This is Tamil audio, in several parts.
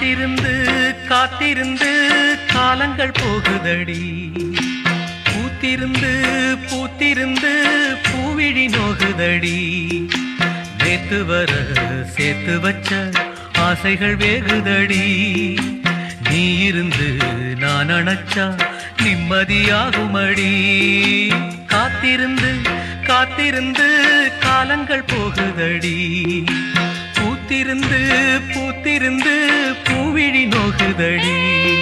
காத்திருந்து காத்திருந்து காலங்கள் போகுதடி, பூத்திருந்து பூத்திருந்து பூவிழி நோகுதடி, நேத்து வர சேர்த்து வச்ச ஆசைகள் வேகுதடி, நீ இருந்து நான் அணைச்சா நிம்மதியாகுமடி. காத்திருந்து காத்திருந்து காலங்கள் போகுதடி, பூத்திருந்து பூத்திருந்து பூவிழி நோகுதடி.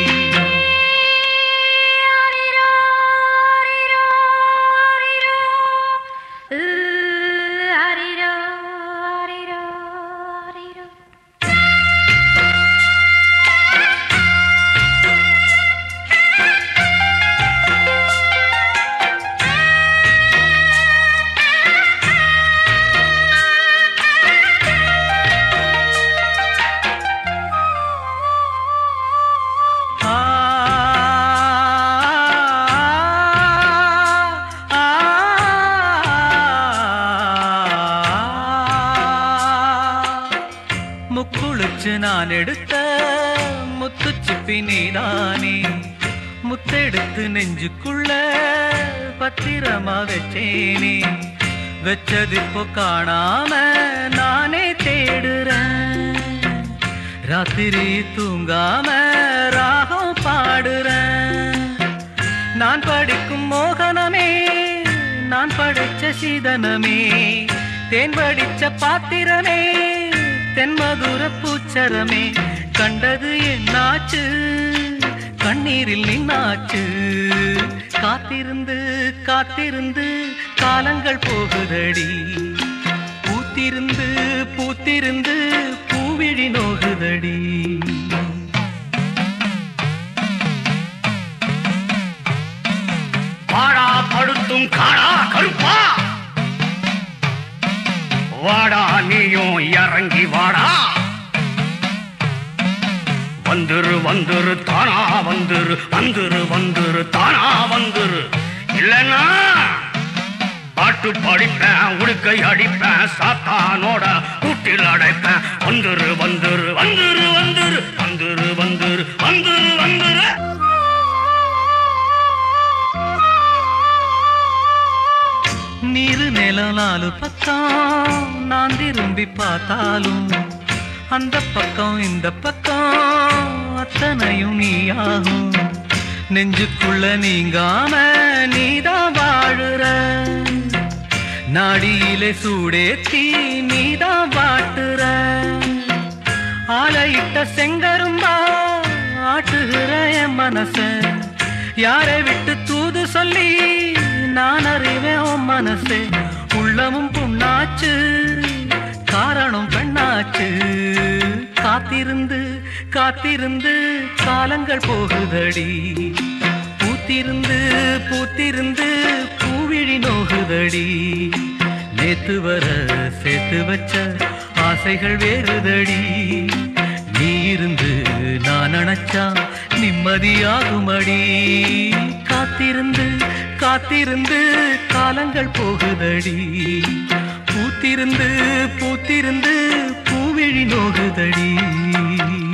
முக்குளிச்சு நான் எடுத்த முத்துச்சிப்பி நீதானே, முத்தெடுத்து நெஞ்சுக்குள்ள பத்திரமா வச்சேனே, வச்சதிப்போ காணாம நானே தேடுறேன், ராத்திரி தூங்காம ராகம் பாடுறேன். நான் படிக்கும் மோகனமே, நான் படிச்ச சீதனமே, தேன் படிச்ச பாத்திரமே, தென்மதுர பூச்சரமே, கண்டது என்னாச்சு கண்ணீரில் நின்னாச்சு. காத்திருந்து காத்திருந்து காலங்கள் போகுதடி, பூத்திருந்து பூத்திருந்து பூவிழி நோகுதடி. வாடா படுத்தும் காடா கருப்பா, வாடா நீயும் இறங்கி வாடா, வந்துரு வந்துரு தானா வந்துரு, வந்துரு வந்துரு தானா வந்துரு, இல்லைன்னா பாட்டு படிப்பேன் உடுக்கை அடிப்பேன், சாத்தானோட கூட்டில் அடைப்பேன், வந்துரு வந்துரு வந்துரு வந்துரு வந்துரு வந்துரு வந்துரு வந்துரு. நீரு நிலம் நாலு பக்கம் நான் திரும்பி பார்த்தாலும், அந்த பக்கம் இந்த பக்கம் அத்தனையும் நீயாகும், நெஞ்சுக்குள்ள நீங்காம நீதான் வாழுற, நாடியிலே சூடேத்தி நீதான் வாட்டுற, ஆலையிட்ட செங்கரும்பா ஆட்டுகிற என் மனச, யாரை விட்டு தூது சொல்லி நான் அறிவேன் உன் மனசே, உள்ளமும் புண்ணாச்சு காரணம் பெண்ணாச்சு. காத்திருந்து காத்திருந்து காலங்கள் போகுதடி, பூத்திருந்து பூத்திருந்து பூவிழி நோகுதடி, நேத்து வர சேர்த்து வச்ச ஆசைகள் வேறுதடி, நீ இருந்து நான் அணைச்சா நிம்மதியாகுமடி. காத்திருந்து காத்திருந்து காலங்கள் போகுதடி, பூத்திருந்து பூத்திருந்து பூவிழி நோகுதடி.